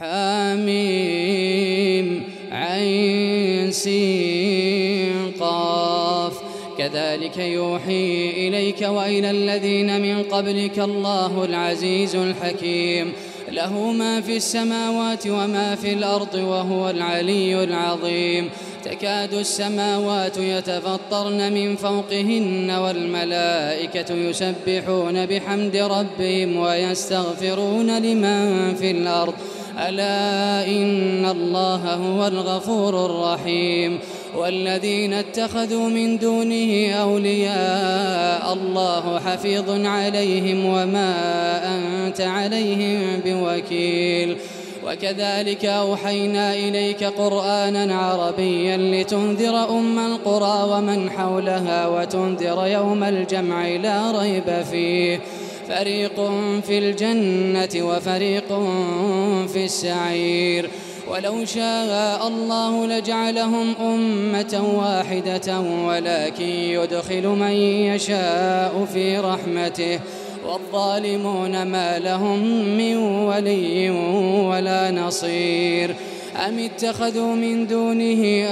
حميم عين سين قاف كذلك يوحي إليك وإلى الذين من قبلك الله العزيز الحكيم له ما في السماوات وما في الأرض وهو العلي العظيم تكاد السماوات يتفطرن من فوقهن والملائكة يسبحون بحمد ربهم ويستغفرون لمن في الأرض ألا إن الله هو الغفور الرحيم والذين اتخذوا من دونه أولياء الله حفيظ عليهم وما أنت عليهم بوكيل وكذلك أوحينا إليك قرآنا عربيا لتنذر أم القرى ومن حولها وتنذر يوم الجمع لا ريب فيه فريق في الجنة وفريق في السعير ولو شاء الله لجعلهم أمة واحدة ولكن يدخل من يشاء في رحمته والظالمون ما لهم من ولي ولا نصير أم اتخذوا من دونه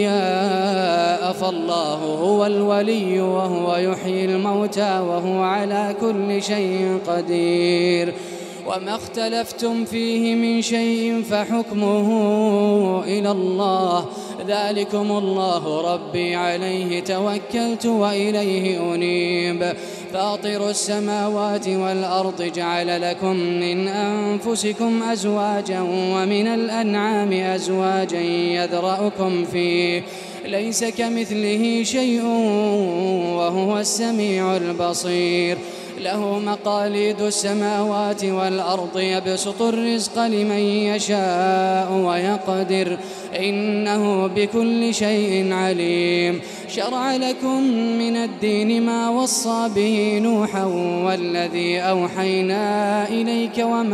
أولياء فالله هو الولي وهو يحيي الموتى وهو على كل شيء قدير وما اختلفتم فيه من شيء فحكمه إلى الله ذلكم الله ربي عليه توكلت وإليه أنيب فاطر السماوات والأرض جعل لكم من أنفسكم أزواجا ومن الأنعام أزواجا يذرأكم فيه ليس كمثله شيء وهو السميع البصير له مقاليد السماوات والأرض يبسط الرزق لمن يشاء ويقدر إنه بكل شيء عليم شرع لكم من الدين ما وصى به نوحا والذي أوحينا إليك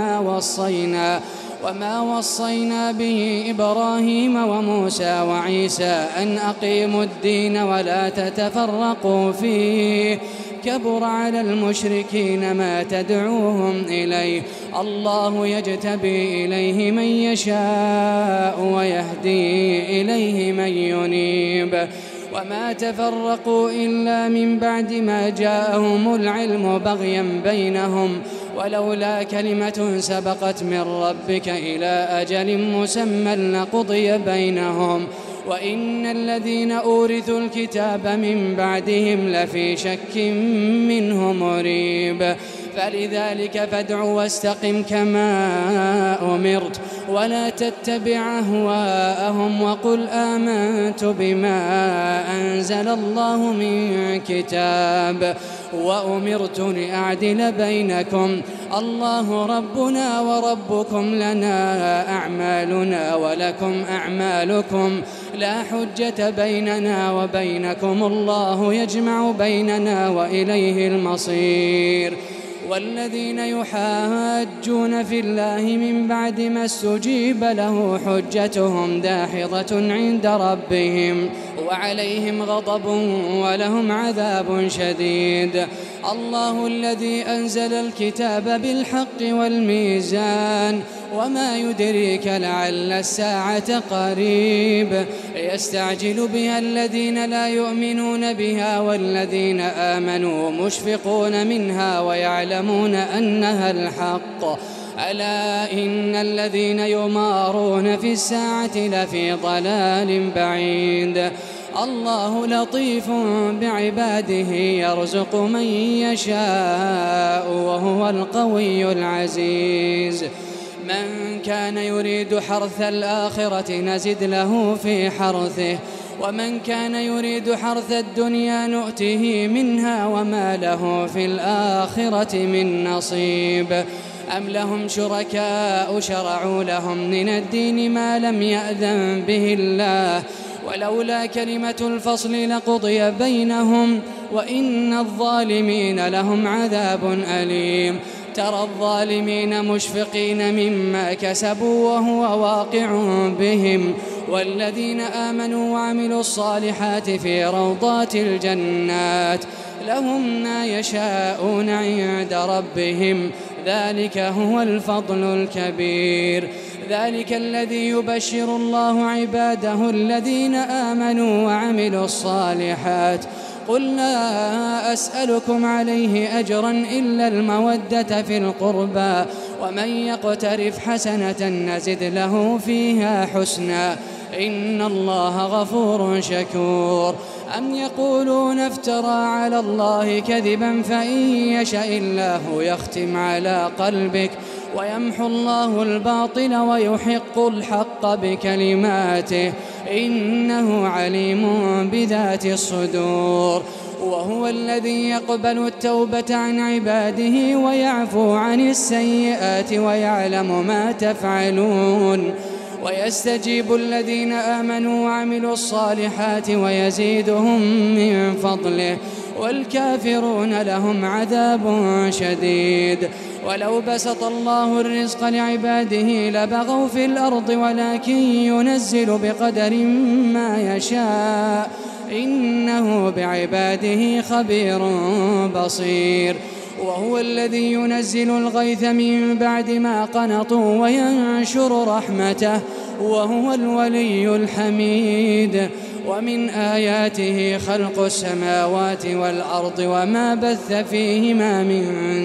وما وصينا به إبراهيم وموسى وعيسى أن أقيموا الدين ولا تتفرقوا فيه كبر على المشركين ما تدعوهم إليه الله يجتبي إليه من يشاء ويهدي إليه من ينيب وما تفرقوا إلا من بعد ما جاءهم العلم بغيا بينهم ولولا كلمة سبقت من ربك إلى أجل مسمى لقضي بينهم وإن الذين أورثوا الكتاب من بعدهم لفي شك منه مريب فلذلك فادع واستقم كما أمرت ولا تتبع أهواءهم وقل آمنت بما أنزل الله من كتاب وأمرت لأعدل بينكم الله ربنا وربكم لنا أعمالنا ولكم أعمالكم لا حجة بيننا وبينكم الله يجمع بيننا وإليه المصير والذين يحاجون في الله من بعد ما استجيب له حجتهم داحضة عند ربهم وعليهم غضب ولهم عذاب شديد الله الذي أنزل الكتاب بالحق والميزان وما يدريك لعل الساعة قريب يستعجل بها الذين لا يؤمنون بها والذين آمنوا مشفقون منها ويعلمون أنها الحق ألا إن الذين يمارون في الساعة لفي ضلال بعيد الله لطيف بعباده يرزق من يشاء وهو القوي العزيز من كان يريد حرث الآخرة نزد له في حرثه ومن كان يريد حرث الدنيا نؤته منها وما له في الآخرة من نصيب أم لهم شركاء شرعوا لهم من الدين ما لم يأذن به الله ولولا كلمة الفصل لقضي بينهم وإن الظالمين لهم عذاب أليم ترى الظالمين مشفقين مما كسبوا وهو واقع بهم والذين آمنوا وعملوا الصالحات في روضات الجنات لهم ما يشاءون عند ربهم ذلك هو الفضل الكبير ذلك الذي يبشر الله عباده الذين آمنوا وعملوا الصالحات. قل لا أسألكم عليه أجرا إلا المودة في القربى ومن يقترف حسنة نزد له فيها حسنا إن الله غفور شكور. أم يقولون افترى على الله كذبا فإن يشاء الله يختم على قلبك ويمحو الله الباطل ويحق الحق بكلماته إنه عليم بذات الصدور. وهو الذي يقبل التوبة عن عباده ويعفو عن السيئات ويعلم ما تفعلون ويستجيب الذين آمنوا وعملوا الصالحات ويزيدهم من فضله والكافرون لهم عذاب شديد. ولو بسط الله الرزق لعباده لبغوا في الأرض ولكن ينزل بقدر ما يشاء إنه بعباده خبير بصير. وهو الذي ينزل الغيث من بعد ما قنطوا وينشر رحمته وهو الولي الحميد. ومن آياته خلق السماوات والأرض وما بث فيهما من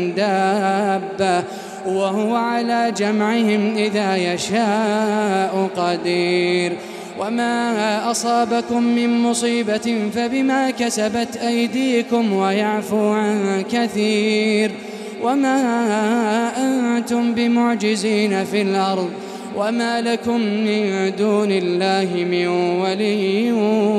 دابة وهو على جمعهم إذا يشاء قدير. وما أصابكم من مصيبة فبما كسبت أيديكم ويعفو عن كثير. وما أنتم بمعجزين في الأرض وما لكم من دون الله من ولي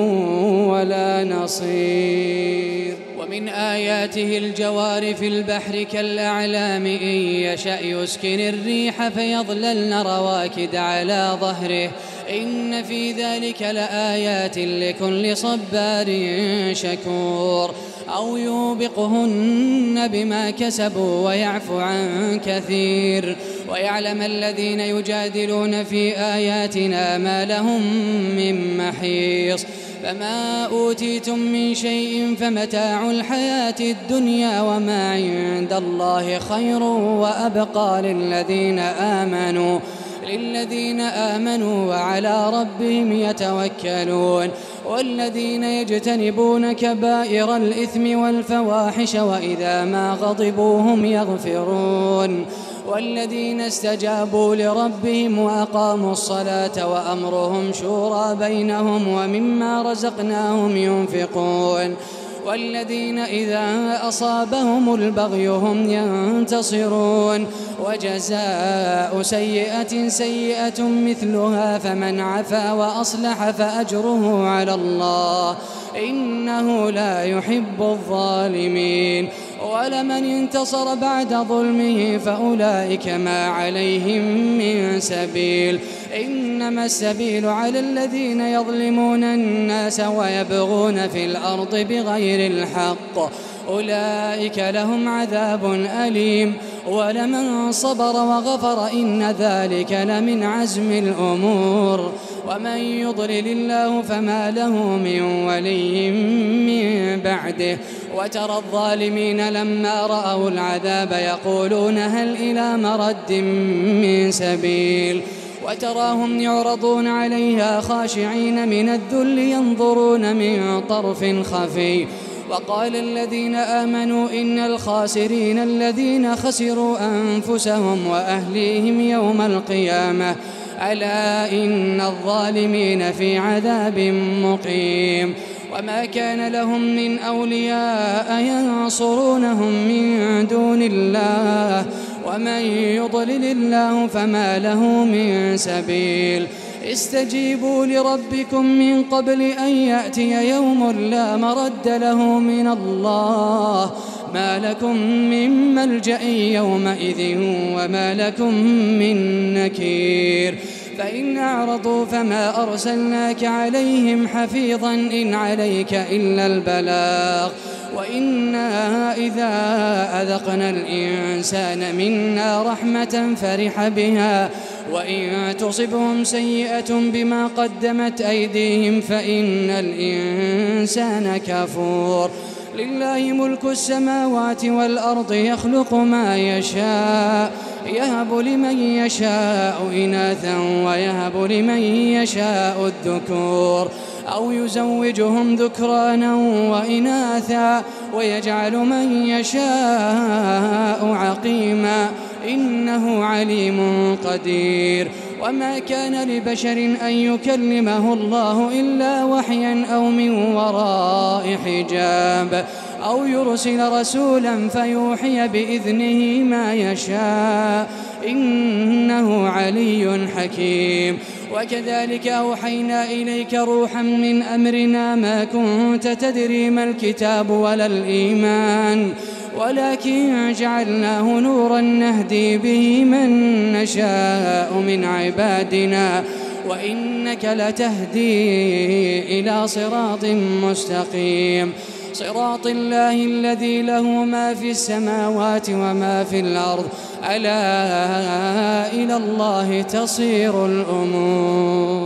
ولا نصير. ومن آياته الجوار في البحر كالأعلام إن يشأ يسكن الريح فيظللن رواكد على ظهره إن في ذلك لآيات لكل صبار شكور. أو يوبقهن بما كسبوا ويعفو عن كثير. ويعلم الذين يجادلون في آياتنا ما لهم من محيص. فما أوتيتم من شيء فمتاع الحياة الدنيا وما عند الله خير وأبقى للذين آمنوا وعلى ربهم يتوكلون. والذين يجتنبون كبائر الإثم والفواحش وإذا ما غضبوا هم يغفرون. والذين استجابوا لربهم وأقاموا الصلاة وأمرهم شورى بينهم ومما رزقناهم ينفقون. والذين إذا أصابهم البغي هم ينتصرون. وجزاء سيئة سيئة مثلها فمن عفا وأصلح فأجره على الله إنه لا يحب الظالمين. ولمن انتصر بعد ظلمه فأولئك ما عليهم من سبيل إنما السبيل على الذين يظلمون الناس ويبغون في الأرض بغير الحق أولئك لهم عذاب أليم. ولمن صبر وغفر إن ذلك لمن عزم الأمور. ومن يضلل الله فما له من ولي من بعده. وترى الظالمين لما رأوا العذاب يقولون هل إلى مرد من سبيل. وتراهم يعرضون عليها خاشعين من الذل ينظرون من طرف خفي. وقال الذين آمنوا إن الخاسرين الذين خسروا أنفسهم وأهليهم يوم القيامة ألا إن الظالمين في عذاب مقيم. وما كان لهم من أولياء ينصرونهم من دون الله ومن يضلل الله فما له من سبيل. استجيبوا لربكم من قبل أن يأتي يوم لا مرد له من الله ما لكم من ملجأ يومئذ وما لكم من نكير. فإن أعرضوا فما أرسلناك عليهم حفيظا إن عليك إلا البلاغ. وإنا إذا أذقنا الإنسان منا رحمة فرح بها وإن تصبهم سيئة بما قدمت أيديهم فإن الإنسان كفور. لله ملك السماوات والأرض يخلق ما يشاء يهب لمن يشاء إناثا ويهب لمن يشاء الذكور أو يزوجهم ذكرانا وإناثا ويجعل من يشاء عقيما إنه عليم قدير. وما كان لبشر أن يكلمه الله إلا وحيا أو من وراء حجاب أو يرسل رسولا فيوحي بإذنه ما يشاء إنه علي حكيم. وكذلك أوحينا إليك روحا من أمرنا ما كنت تدري ما الكتاب ولا الإيمان ولكن جعلناه نورا نهدي به من نشاء من عبادنا وإنك لتهدي إلى صراط مستقيم صراط الله الذي له ما في السماوات وما في الأرض ألا إلى الله تصير الأمور.